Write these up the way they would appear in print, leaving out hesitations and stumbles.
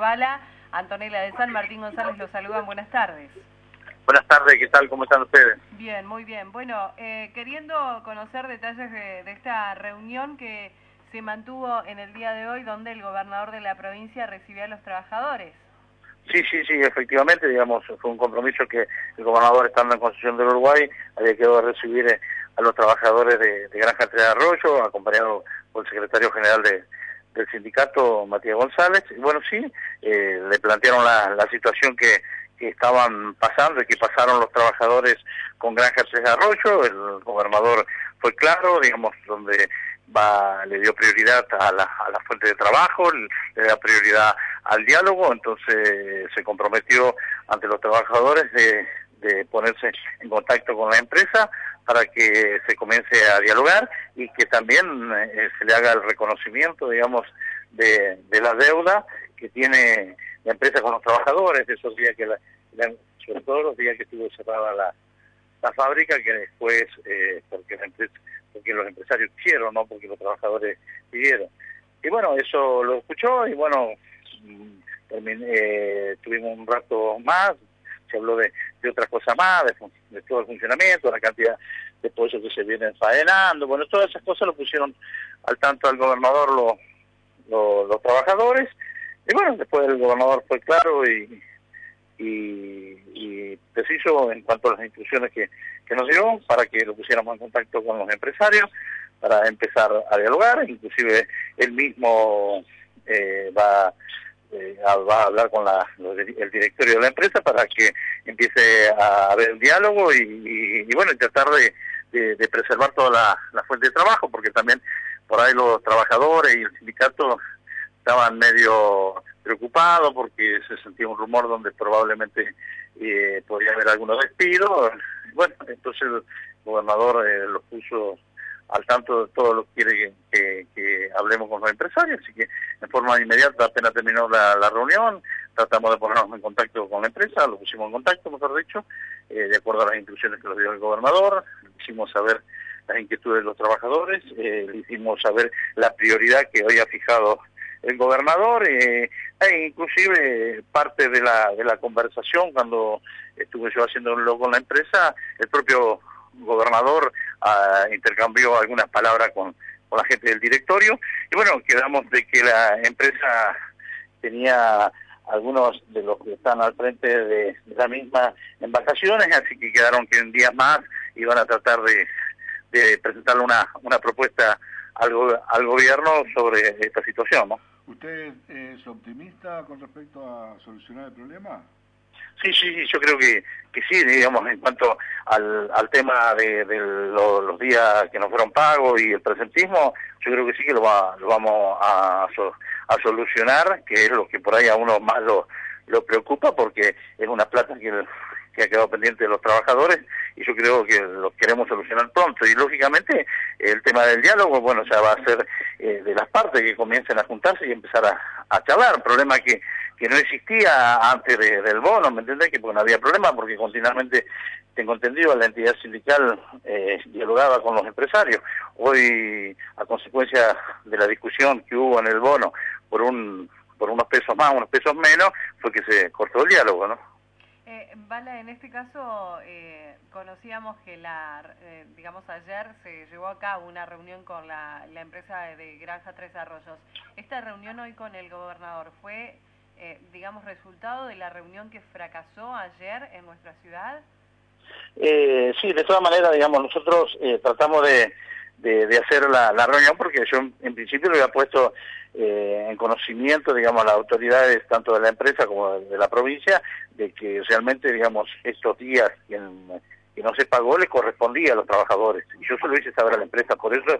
Bala. Antonella de San Martín González los saludan. Buenas tardes. Buenas tardes, ¿qué tal? ¿Cómo están ustedes? Bien, muy bien. Bueno, queriendo conocer detalles de esta reunión que se mantuvo en el día de hoy, donde el gobernador de la provincia recibió a los trabajadores. Sí, efectivamente, digamos, fue un compromiso que el gobernador, estando en Concepción del Uruguay, había quedado de recibir a los trabajadores de Granja Tres Arroyos, acompañado por el secretario general del sindicato, Matías González. Y bueno, sí, le plantearon la situación que estaban pasando y que pasaron los trabajadores con Granja Tres Arroyos. El gobernador fue claro, digamos, donde le dio prioridad a la fuente de trabajo, le da prioridad al diálogo, entonces se comprometió ante los trabajadores de ponerse en contacto con la empresa para que se comience a dialogar y que también se le haga el reconocimiento, digamos, de la deuda que tiene la empresa con los trabajadores, esos días que sobre todo los días que estuvo cerrada la fábrica, que después porque los empresarios quisieron, no porque los trabajadores pidieron. Y bueno, eso lo escuchó y bueno, tuvimos un rato más, se habló de otras cosas más, de todo el funcionamiento, la cantidad de pollos que se vienen faenando, bueno, todas esas cosas lo pusieron al tanto al gobernador los trabajadores. Y bueno, después el gobernador fue claro y preciso en cuanto a las instrucciones que nos dio para que lo pusiéramos en contacto con los empresarios para empezar a dialogar. Inclusive él mismo va a hablar con el directorio de la empresa para que empiece a haber el diálogo y bueno, y tratar de preservar toda la fuente de trabajo, porque también por ahí los trabajadores y el sindicato estaban medio preocupados porque se sentía un rumor donde probablemente podría haber algunos despidos. Bueno, entonces el gobernador los puso al tanto de todo lo que quiere que hablemos con los empresarios, así que en forma inmediata, apenas terminó la reunión, tratamos de ponernos en contacto con la empresa, lo pusimos en contacto, mejor dicho, de acuerdo a las instrucciones que nos dio el gobernador, hicimos saber las inquietudes de los trabajadores, le hicimos saber la prioridad que hoy ha fijado el gobernador, inclusive parte de la conversación cuando estuve yo haciéndolo con la empresa, el propio gobernador intercambió algunas palabras con la gente del directorio y bueno, quedamos de que la empresa tenía algunos de los que están al frente de la misma en vacaciones, así que quedaron que en días más iban a tratar de presentarle una propuesta al gobierno sobre esta situación, ¿no? ¿Usted es optimista con respecto a solucionar el problema? Sí, yo creo que sí, digamos, en cuanto al tema de los días que no fueron pagos y el presentismo, yo creo que sí que lo vamos a solucionar, que es lo que por ahí a uno más lo preocupa, porque es una plata que ha quedado pendiente de los trabajadores y yo creo que lo queremos solucionar pronto. Y lógicamente el tema del diálogo, bueno, ya va a ser de las partes que comiencen a juntarse y empezar a charlar. Un problema que no existía antes del bono, ¿me entendés? Que porque no había problema, porque continuamente, tengo entendido, la entidad sindical dialogaba con los empresarios. Hoy, a consecuencia de la discusión que hubo en el bono por unos pesos más, unos pesos menos, fue que se cortó el diálogo, ¿no? Bala, en este caso conocíamos que digamos ayer se llevó a cabo una reunión con la empresa de Granja Tres Arroyos. Esta reunión hoy con el gobernador fue, digamos, resultado de la reunión que fracasó ayer en nuestra ciudad. Sí, de todas maneras, digamos, nosotros tratamos de hacer la reunión porque yo en principio lo había puesto en conocimiento, digamos, a las autoridades tanto de la empresa como de la provincia, de que realmente, digamos, estos días que no se pagó le correspondía a los trabajadores. Y yo se lo hice saber a la empresa, por eso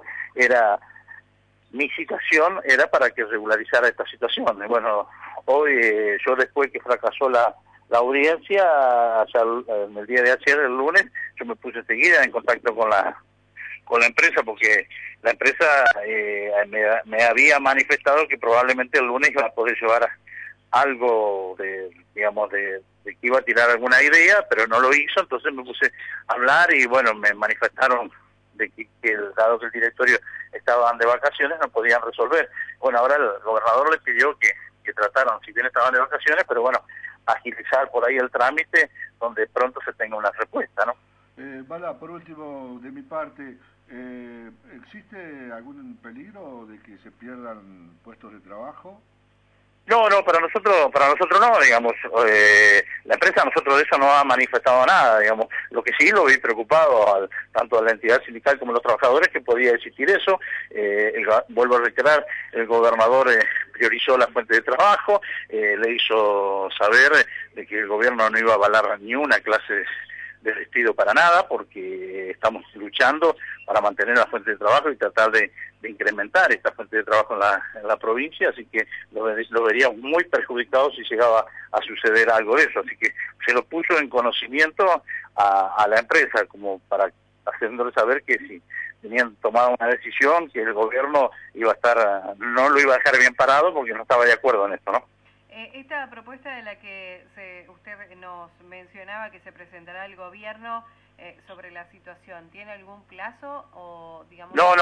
mi citación era para que regularizara esta situación. Y bueno, hoy yo después que fracasó la audiencia, en el día de ayer, el lunes, yo me puse enseguida en contacto con la empresa, porque la empresa me había manifestado que probablemente el lunes iba a poder llevar algo de que iba a tirar alguna idea, pero no lo hizo, entonces me puse a hablar y bueno, me manifestaron de que dado que el directorio estaban de vacaciones no podían resolver. Bueno, ahora el gobernador le pidió que que trataron, si bien estaban de vacaciones, pero bueno, agilizar por ahí el trámite donde pronto se tenga una respuesta, ¿no? Bala, por último, de mi parte, ¿existe algún peligro de que se pierdan puestos de trabajo? No, para nosotros no, digamos, la empresa a nosotros de eso no ha manifestado nada, digamos, lo que sí lo vi preocupado tanto a la entidad sindical como a los trabajadores que podía existir eso, vuelvo a reiterar, el gobernador priorizó la fuente de trabajo, le hizo saber de que el gobierno no iba a avalar ni una clase de despido para nada, porque estamos luchando para mantener la fuente de trabajo y tratar de incrementar esta fuente de trabajo en la provincia, así que lo veríamos muy perjudicado si llegaba a suceder algo de eso, así que se lo puso en conocimiento a la empresa, como para haciéndole saber que si tenían tomado una decisión, que el gobierno iba a estar, no lo iba a dejar bien parado porque no estaba de acuerdo en esto, ¿no? Esta propuesta de la que usted nos mencionaba que se presentará al gobierno sobre la situación, ¿tiene algún plazo o digamos? No.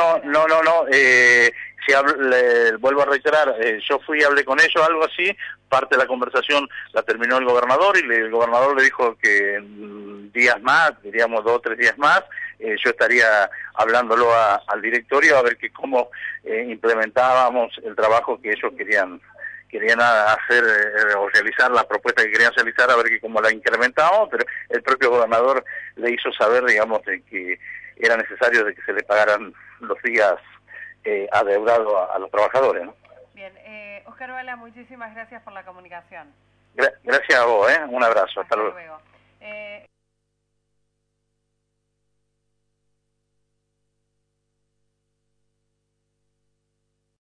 Vuelvo a reiterar, yo fui y hablé con ellos, algo así, parte de la conversación la terminó el gobernador y el gobernador le dijo que en días más, diríamos 2 o 3 días más, yo estaría hablándolo al directorio a ver cómo implementábamos el trabajo que ellos querían hacer o realizar la propuesta que querían realizar, a ver cómo la incrementábamos, pero el propio gobernador le hizo saber, digamos, de que era necesario de que se le pagaran los días adeudados a los trabajadores, ¿no? Bien, Oscar Bala, muchísimas gracias por la comunicación. Gracias a vos, un abrazo, hasta luego.